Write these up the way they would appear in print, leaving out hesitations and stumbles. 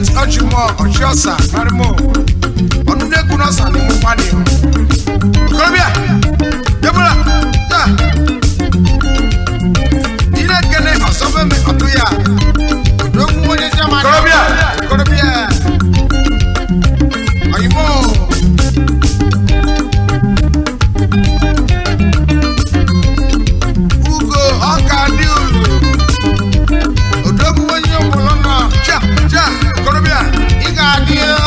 James Ochimo Ochiosa Narimo Onune Kunosa ni Mupani Kolobia Debola Ya Ine kene Osofe me Otuya Dogu mwenye jamani Kolobia Ayimo Ugo Okadiulu Odogu mwenye Molona Ja Kolobia Igadio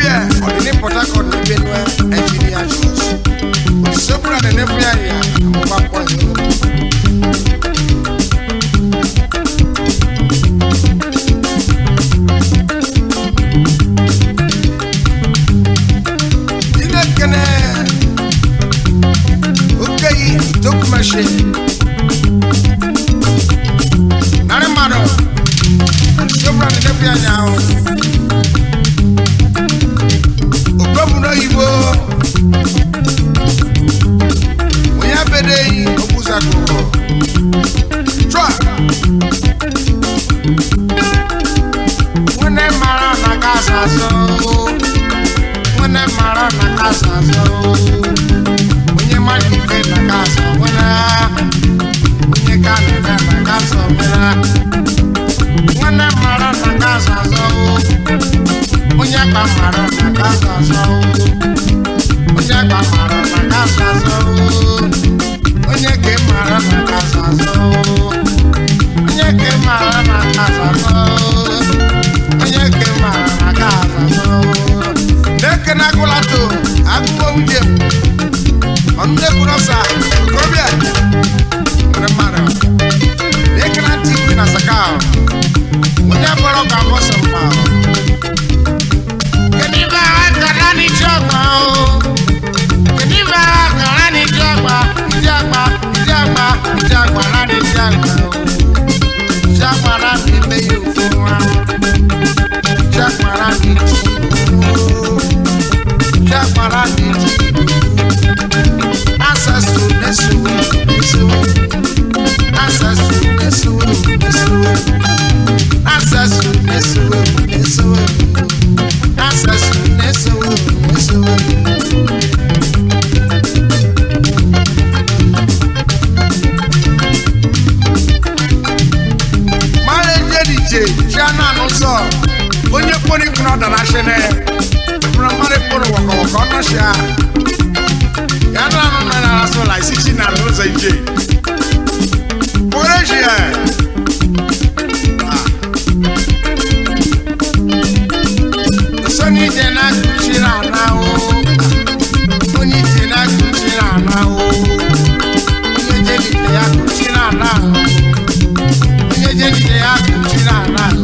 Okorobịa ọdịni Port Harcourt na Benue Engineer Church. Osopura na nefu ya ya amụba kpọọ. Dinekene okeyi dokumeshi. Nare mmadụ osopura na nefu ya ya ahụ. Igbo onye abedeghi okwuzakụrụ chụa nwene mara na kasa azụ nwene mara na kasa azụ onye mara ife na kasa nwere onye ka na-eme na kasa nwere nwene mara na kasa azụ onye ka mara na kasa azụ onye ka mara na kasa azụ onye ka mara na kasa azụ onye ka mara na kasa azụ onye ka mara na kasa azụ deke na gulato agụwo ujem onde kunosa Okorobịa nwere mara deke na tikwi na sakao onye bọrọ ka mọsọ mma keniba karani chọgba o keniba karani chọgba ijagba rani ijagba o ijagba rani meyi ofun wa ijagba rani ti o ijagba rani ti asasu nesuwe asasu nesuwe asasu nesuwe onye poni kuna da na shene kuna mare pono wako na sha ya na na so la sisi na lo za ije poreje soni je na kuchira na o oni je na kuchira na o onye je ni ya kuchira na o onye je ni ya kuchira na o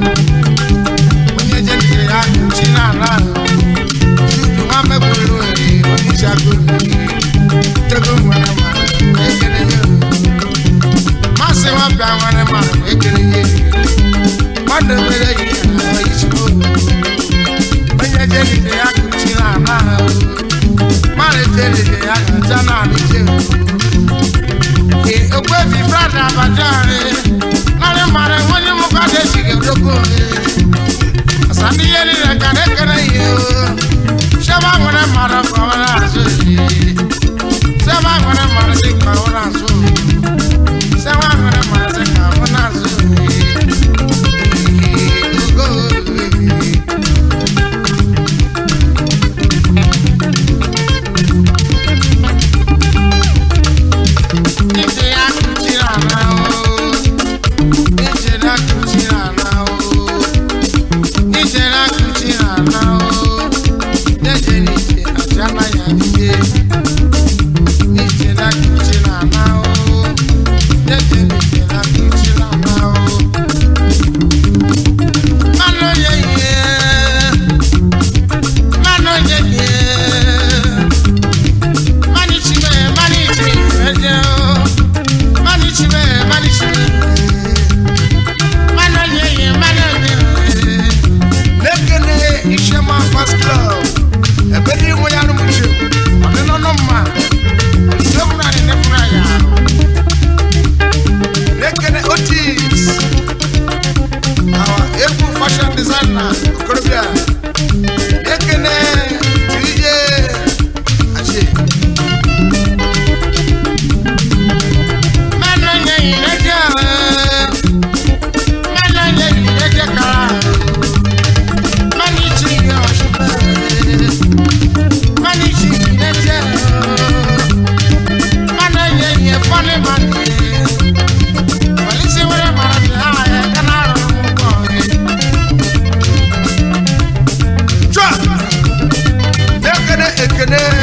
dede